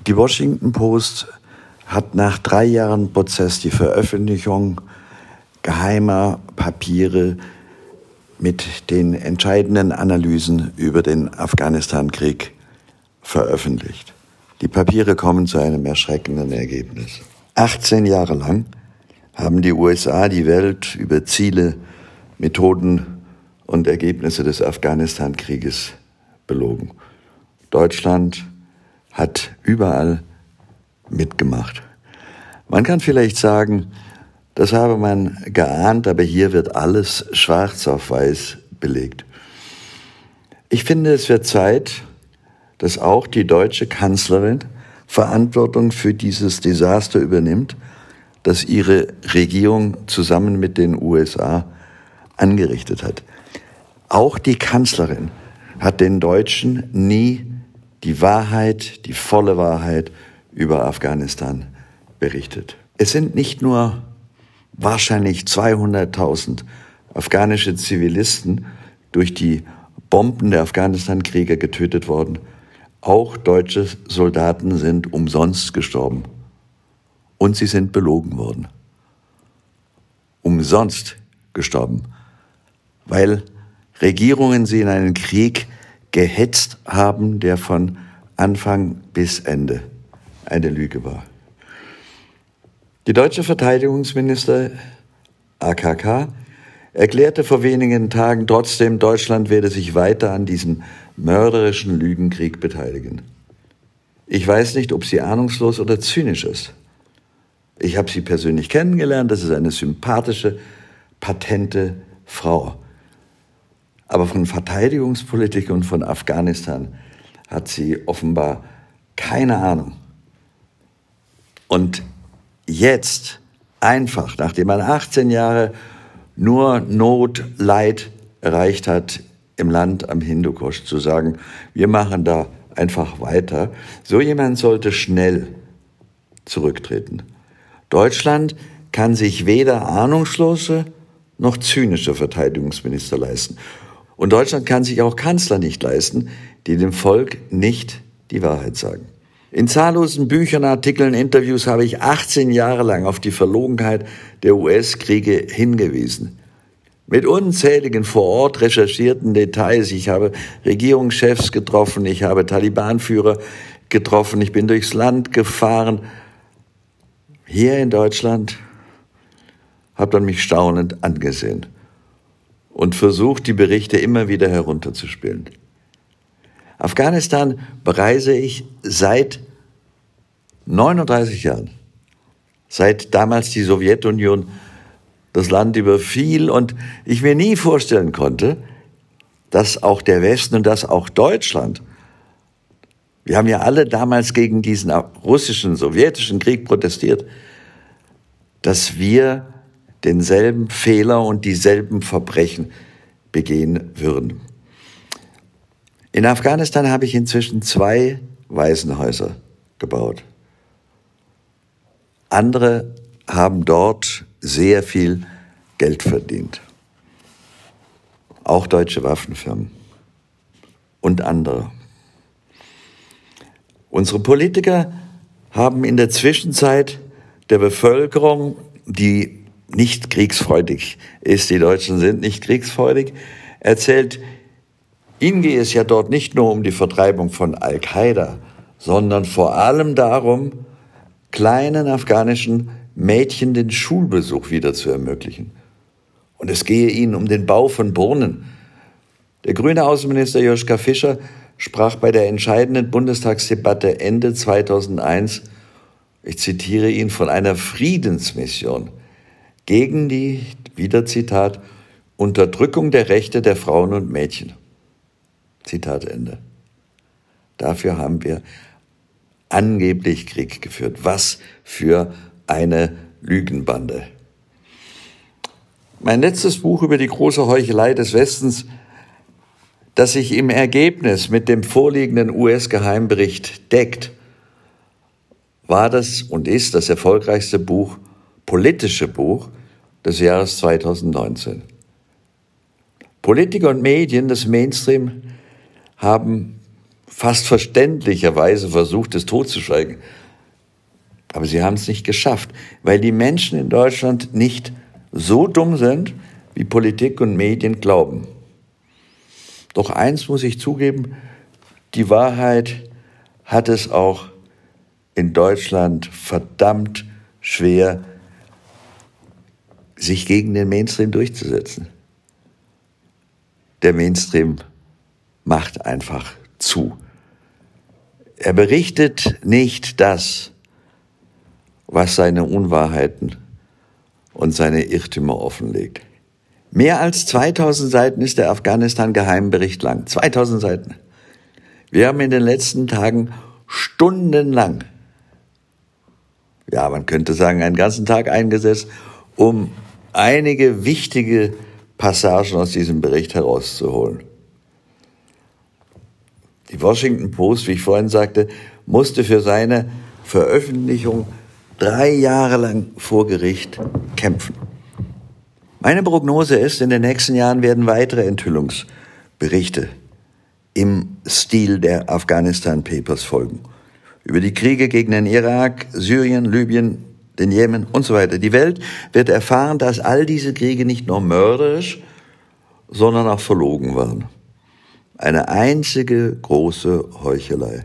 Die Washington Post hat nach 3 Jahren Prozess die Veröffentlichung geheimer Papiere mit den entscheidenden Analysen über den Afghanistan-Krieg veröffentlicht. Die Papiere kommen zu einem erschreckenden Ergebnis. 18 Jahre lang haben die USA die Welt über Ziele, Methoden und Ergebnisse des Afghanistan-Krieges belogen. Deutschland hat überall mitgemacht. Man kann vielleicht sagen, das habe man geahnt, aber hier wird alles schwarz auf weiß belegt. Ich finde, es wird Zeit, dass auch die deutsche Kanzlerin Verantwortung für dieses Desaster übernimmt, das ihre Regierung zusammen mit den USA angerichtet hat. Auch die Kanzlerin hat den Deutschen nie die Wahrheit, die volle Wahrheit über Afghanistan berichtet. Es sind nicht nur wahrscheinlich 200.000 afghanische Zivilisten durch die Bomben der Afghanistan-Krieger getötet worden. Auch deutsche Soldaten sind umsonst gestorben. Und sie sind belogen worden. Umsonst gestorben. Weil Regierungen sie in einen Krieg gehetzt haben, der von Anfang bis Ende eine Lüge war. Die deutsche Verteidigungsminister AKK erklärte vor wenigen Tagen trotzdem, Deutschland werde sich weiter an diesem mörderischen Lügenkrieg beteiligen. Ich weiß nicht, ob sie ahnungslos oder zynisch ist. Ich habe sie persönlich kennengelernt, das ist eine sympathische, patente Frau. Aber von Verteidigungspolitik und von Afghanistan hat sie offenbar keine Ahnung. Und jetzt einfach, nachdem man 18 Jahre nur Not, Leid erreicht hat im Land am Hindukusch, zu sagen, wir machen da einfach weiter, so jemand sollte schnell zurücktreten. Deutschland kann sich weder ahnungslose noch zynische Verteidigungsminister leisten. Und Deutschland kann sich auch Kanzler nicht leisten, die dem Volk nicht die Wahrheit sagen. In zahllosen Büchern, Artikeln, Interviews habe ich 18 Jahre lang auf die Verlogenheit der US-Kriege hingewiesen. Mit unzähligen vor Ort recherchierten Details. Ich habe Regierungschefs getroffen, ich habe Taliban-Führer getroffen, ich bin durchs Land gefahren. Hier in Deutschland hat man mich staunend angesehen und versucht, die Berichte immer wieder herunterzuspielen. Afghanistan bereise ich seit 39 Jahren, seit damals die Sowjetunion das Land überfiel und ich mir nie vorstellen konnte, dass auch der Westen und dass auch Deutschland, wir haben ja alle damals gegen diesen russischen, sowjetischen Krieg protestiert, dass wir denselben Fehler und dieselben Verbrechen begehen würden. In Afghanistan habe ich inzwischen 2 Waisenhäuser gebaut. Andere haben dort sehr viel Geld verdient. Auch deutsche Waffenfirmen und andere. Unsere Politiker haben in der Zwischenzeit der Bevölkerung, die nicht kriegsfreudig ist, die Deutschen sind nicht kriegsfreudig, erzählt, ihnen gehe es ja dort nicht nur um die Vertreibung von Al-Qaida, sondern vor allem darum, kleinen afghanischen Mädchen den Schulbesuch wieder zu ermöglichen. Und es gehe ihnen um den Bau von Brunnen. Der grüne Außenminister Joschka Fischer sprach bei der entscheidenden Bundestagsdebatte Ende 2001, ich zitiere ihn, von einer Friedensmission gegen die, wieder Zitat, Unterdrückung der Rechte der Frauen und Mädchen. Zitat Ende. Dafür haben wir angeblich Krieg geführt. Was für eine Lügenbande. Mein letztes Buch über die große Heuchelei des Westens, das sich im Ergebnis mit dem vorliegenden US-Geheimbericht deckt, war das und ist das erfolgreichste politische Buch des Jahres 2019. Politiker und Medien des Mainstream haben fast verständlicherweise versucht, es totzuschweigen. Aber sie haben es nicht geschafft, weil die Menschen in Deutschland nicht so dumm sind, wie Politik und Medien glauben. Doch eins muss ich zugeben, die Wahrheit hat es auch in Deutschland verdammt schwer, sich gegen den Mainstream durchzusetzen. Der Mainstream macht einfach zu. Er berichtet nicht das, was seine Unwahrheiten und seine Irrtümer offenlegt. Mehr als 2000 Seiten ist der Afghanistan-Geheimbericht lang. 2000 Seiten. Wir haben in den letzten Tagen stundenlang, ja, man könnte sagen, einen ganzen Tag eingesetzt, um einige wichtige Passagen aus diesem Bericht herauszuholen. Die Washington Post, wie ich vorhin sagte, musste für seine Veröffentlichung 3 Jahre lang vor Gericht kämpfen. Meine Prognose ist, in den nächsten Jahren werden weitere Enthüllungsberichte im Stil der Afghanistan Papers folgen. Über die Kriege gegen den Irak, Syrien, Libyen, den Jemen und so weiter. Die Welt wird erfahren, dass all diese Kriege nicht nur mörderisch, sondern auch verlogen waren. Eine einzige große Heuchelei.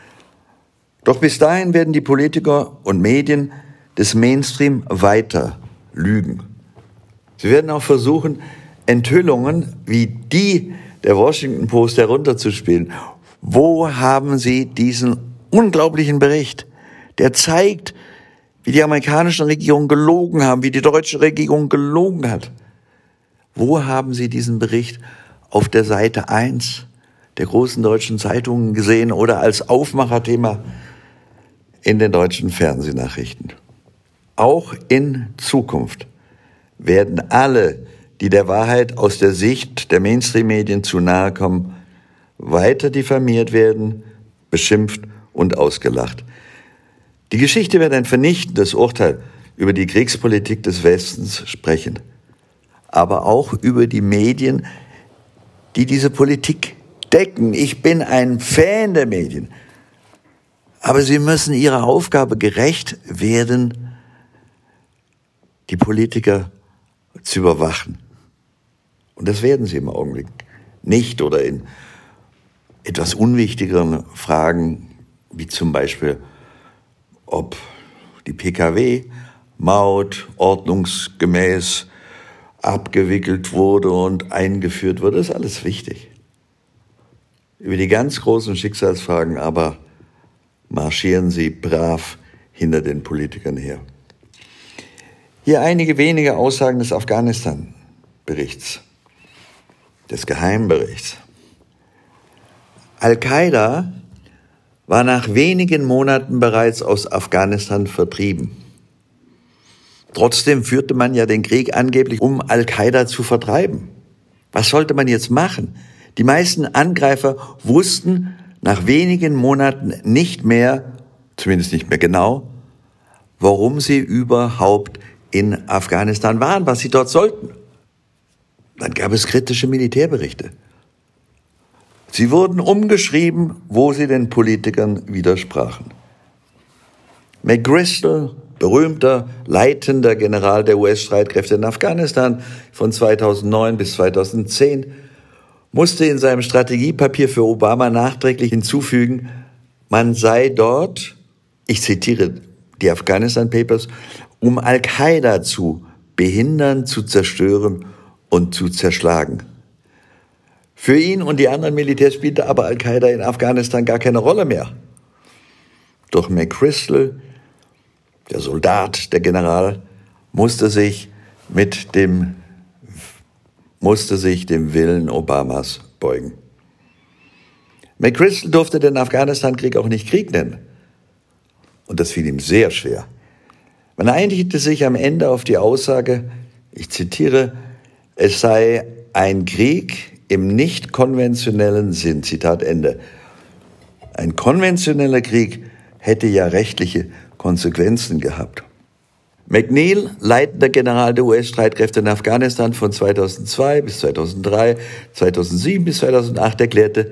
Doch bis dahin werden die Politiker und Medien des Mainstream weiter lügen. Sie werden auch versuchen, Enthüllungen wie die der Washington Post herunterzuspielen. Wo haben Sie diesen unglaublichen Bericht, der zeigt, wie die amerikanischen Regierungen gelogen haben, wie die deutsche Regierung gelogen hat? Wo haben Sie diesen Bericht auf der Seite 1 der großen deutschen Zeitungen gesehen oder als Aufmacherthema in den deutschen Fernsehnachrichten? Auch in Zukunft werden alle, die der Wahrheit aus der Sicht der Mainstream-Medien zu nahe kommen, weiter diffamiert werden, beschimpft und ausgelacht. Die Geschichte wird ein vernichtendes Urteil über die Kriegspolitik des Westens sprechen, aber auch über die Medien, die diese Politik decken. Ich bin ein Fan der Medien, aber sie müssen ihrer Aufgabe gerecht werden, die Politiker zu überwachen. Und das werden sie im Augenblick nicht, oder in etwas unwichtigeren Fragen, wie zum Beispiel, ob die PKW-Maut ordnungsgemäß abgewickelt wurde und eingeführt wurde, ist alles wichtig. Über die ganz großen Schicksalsfragen aber marschieren sie brav hinter den Politikern her. Hier einige wenige Aussagen des Afghanistan-Berichts, des Geheimberichts. Al-Qaida war nach wenigen Monaten bereits aus Afghanistan vertrieben. Trotzdem führte man ja den Krieg angeblich, um Al-Qaida zu vertreiben. Was sollte man jetzt machen? Die meisten Angreifer wussten nach wenigen Monaten nicht mehr, zumindest nicht mehr genau, warum sie überhaupt in Afghanistan waren, was sie dort sollten. Dann gab es kritische Militärberichte. Sie wurden umgeschrieben, wo sie den Politikern widersprachen. McChrystal, berühmter, leitender General der US-Streitkräfte in Afghanistan von 2009 bis 2010, musste in seinem Strategiepapier für Obama nachträglich hinzufügen, man sei dort, ich zitiere die Afghanistan Papers, um Al-Qaida zu behindern, zu zerstören und zu zerschlagen. Für ihn und die anderen Militärs spielte aber Al-Qaida in Afghanistan gar keine Rolle mehr. Doch McChrystal, der Soldat, der General, musste sich dem Willen Obamas beugen. McChrystal durfte den Afghanistan-Krieg auch nicht Krieg nennen. Und das fiel ihm sehr schwer. Man einigte sich am Ende auf die Aussage, ich zitiere, es sei ein Krieg im nicht konventionellen Sinn, Zitat Ende. Ein konventioneller Krieg hätte ja rechtliche Konsequenzen gehabt. McNeil, leitender General der US-Streitkräfte in Afghanistan von 2002 bis 2003, 2007 bis 2008, erklärte,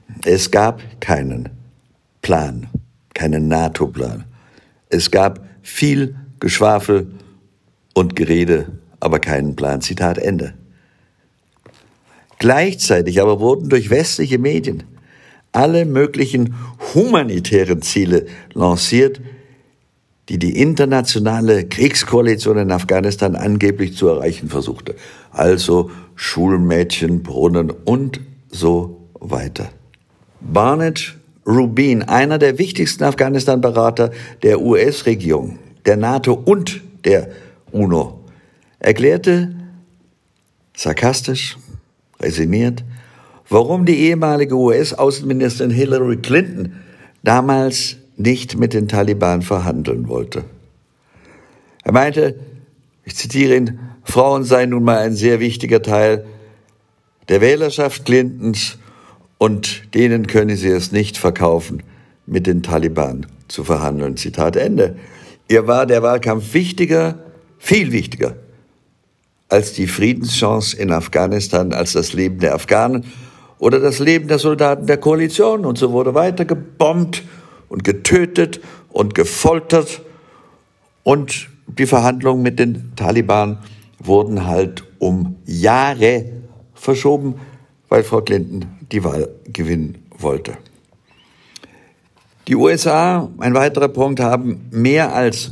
Es gab keinen Plan, keinen NATO-Plan. Es gab viel Geschwafel und Gerede, aber keinen Plan. Zitat Ende. Gleichzeitig aber wurden durch westliche Medien alle möglichen humanitären Ziele lanciert, die die internationale Kriegskoalition in Afghanistan angeblich zu erreichen versuchte. Also Schulmädchen, Brunnen und so weiter. Barnett Rubin, einer der wichtigsten Afghanistan-Berater der US-Regierung, der NATO und der UNO, erklärte sarkastisch, resigniert, warum die ehemalige US-Außenministerin Hillary Clinton damals nicht mit den Taliban verhandeln wollte. Er meinte, ich zitiere ihn, Frauen seien nun mal ein sehr wichtiger Teil der Wählerschaft Clintons und denen könne sie es nicht verkaufen, mit den Taliban zu verhandeln. Zitat Ende. Ihr war der Wahlkampf wichtiger, viel wichtiger, als die Friedenschance in Afghanistan, als das Leben der Afghanen oder das Leben der Soldaten der Koalition. Und so wurde weiter gebombt und getötet und gefoltert. Und die Verhandlungen mit den Taliban wurden halt um Jahre verschoben, weil Frau Clinton die Wahl gewinnen wollte. Die USA, ein weiterer Punkt, haben mehr als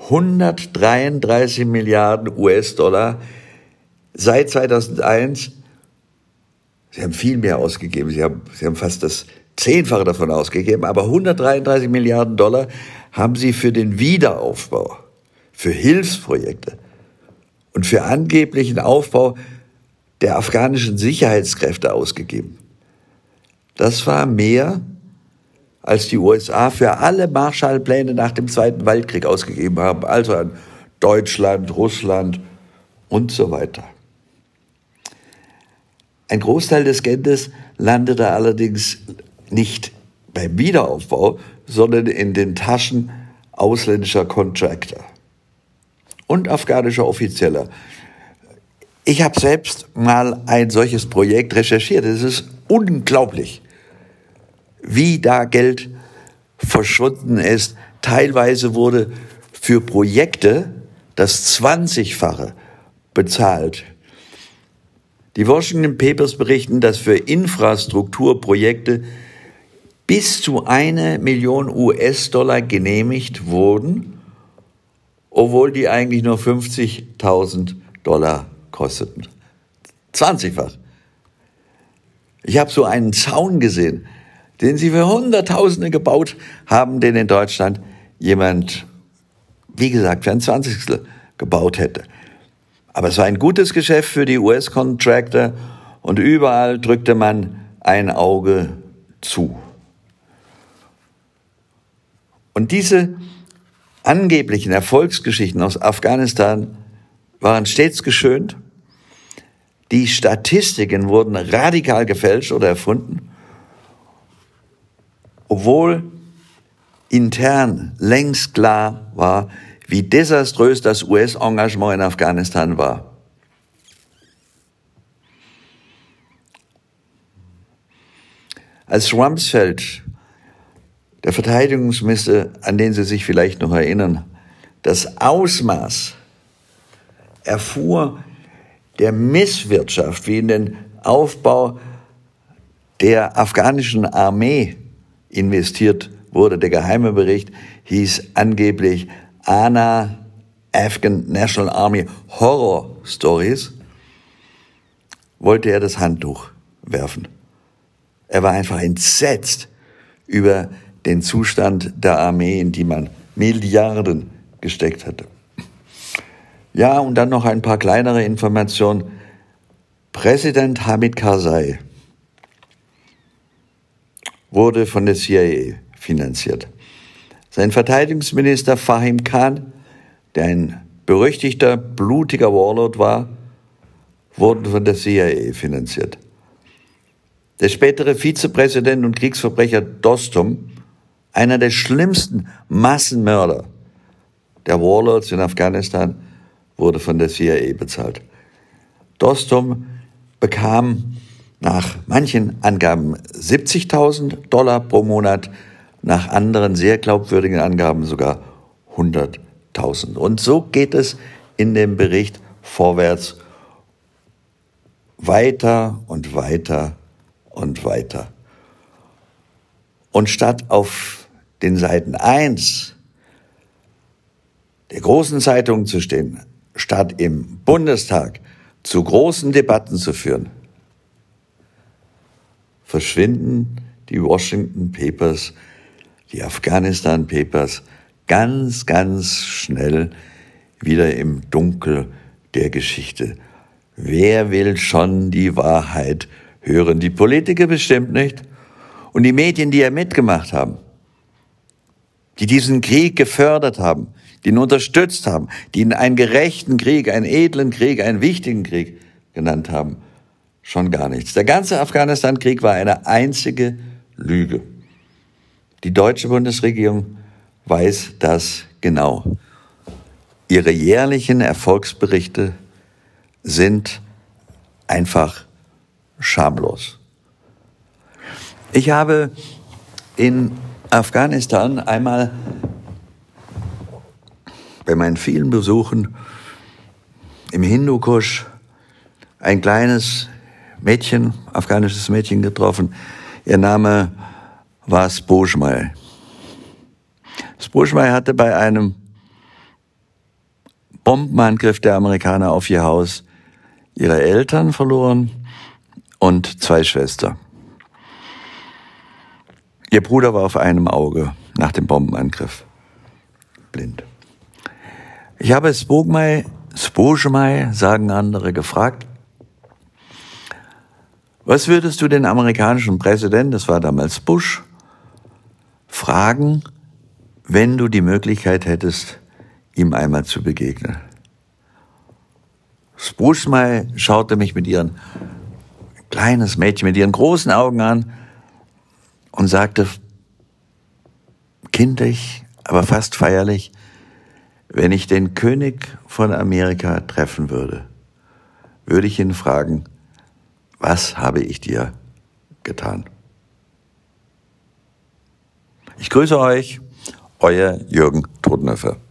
133 Milliarden US-Dollar seit 2001. Sie haben viel mehr ausgegeben. Sie haben fast das 10-fache davon ausgegeben. Aber 133 Milliarden Dollar haben sie für den Wiederaufbau, für Hilfsprojekte und für angeblichen Aufbau der afghanischen Sicherheitskräfte ausgegeben. Das war mehr, als die USA für alle Marshallpläne nach dem Zweiten Weltkrieg ausgegeben haben, also an Deutschland, Russland und so weiter. Ein Großteil des Geldes landete allerdings nicht beim Wiederaufbau, sondern in den Taschen ausländischer Contractor und afghanischer Offizieller. Ich habe selbst mal ein solches Projekt recherchiert. Es ist unglaublich, wie da Geld verschwunden ist. Teilweise wurde für Projekte das 20-fache bezahlt. Die Washington Papers berichten, dass für Infrastrukturprojekte bis zu 1 Million US-Dollar genehmigt wurden, obwohl die eigentlich nur $50.000 kosteten. 20-fach. Ich habe so einen Zaun gesehen, den sie für Hunderttausende gebaut haben, den in Deutschland jemand, wie gesagt, für ein 20. gebaut hätte. Aber es war ein gutes Geschäft für die US-Contractor und überall drückte man ein Auge zu. Und diese angeblichen Erfolgsgeschichten aus Afghanistan waren stets geschönt. Die Statistiken wurden radikal gefälscht oder erfunden, obwohl intern längst klar war, wie desaströs das US-Engagement in Afghanistan war. Als Rumsfeld, der Verteidigungsminister, an den Sie sich vielleicht noch erinnern, das Ausmaß erfuhr der Misswirtschaft, wie in den Aufbau der afghanischen Armee investiert wurde. Der geheime Bericht hieß angeblich ANA, Afghan National Army Horror Stories, wollte er das Handtuch werfen. Er war einfach entsetzt über den Zustand der Armee, in die man Milliarden gesteckt hatte. Ja, und dann noch ein paar kleinere Informationen. Präsident Hamid Karzai wurde von der CIA finanziert. Sein Verteidigungsminister Fahim Khan, der ein berüchtigter, blutiger Warlord war, wurde von der CIA finanziert. Der spätere Vizepräsident und Kriegsverbrecher Dostum, einer der schlimmsten Massenmörder der Warlords in Afghanistan, wurde von der CIA bezahlt. Dostum bekam Nach manchen Angaben $70.000 pro Monat, nach anderen sehr glaubwürdigen Angaben sogar 100.000. Und so geht es in dem Bericht vorwärts, weiter und weiter und weiter. Und statt auf den Seiten 1 der großen Zeitungen zu stehen, statt im Bundestag zu großen Debatten zu führen, verschwinden die Washington Papers, die Afghanistan Papers ganz, ganz schnell wieder im Dunkel der Geschichte. Wer will schon die Wahrheit hören? Die Politiker bestimmt nicht. Und die Medien, die ja mitgemacht haben, die diesen Krieg gefördert haben, die ihn unterstützt haben, die ihn einen gerechten Krieg, einen edlen Krieg, einen wichtigen Krieg genannt haben, schon gar nichts. Der ganze Afghanistan-Krieg war eine einzige Lüge. Die deutsche Bundesregierung weiß das genau. Ihre jährlichen Erfolgsberichte sind einfach schamlos. Ich habe in Afghanistan einmal bei meinen vielen Besuchen im Hindukusch ein kleines Mädchen, afghanisches Mädchen getroffen. Ihr Name war Spojmai. Spojmai hatte bei einem Bombenangriff der Amerikaner auf ihr Haus ihre Eltern verloren und 2 Schwestern. Ihr Bruder war auf einem Auge nach dem Bombenangriff blind. Ich habe Spojmai, sagen andere, gefragt, was würdest du den amerikanischen Präsidenten, das war damals Bush, fragen, wenn du die Möglichkeit hättest, ihm einmal zu begegnen? Spojmai schaute mich mit ihren kleines Mädchen, mit ihren großen Augen an und sagte, kindlich, aber fast feierlich, wenn ich den König von Amerika treffen würde, würde ich ihn fragen, was habe ich dir getan? Ich grüße euch, euer Jürgen Todtnöffer.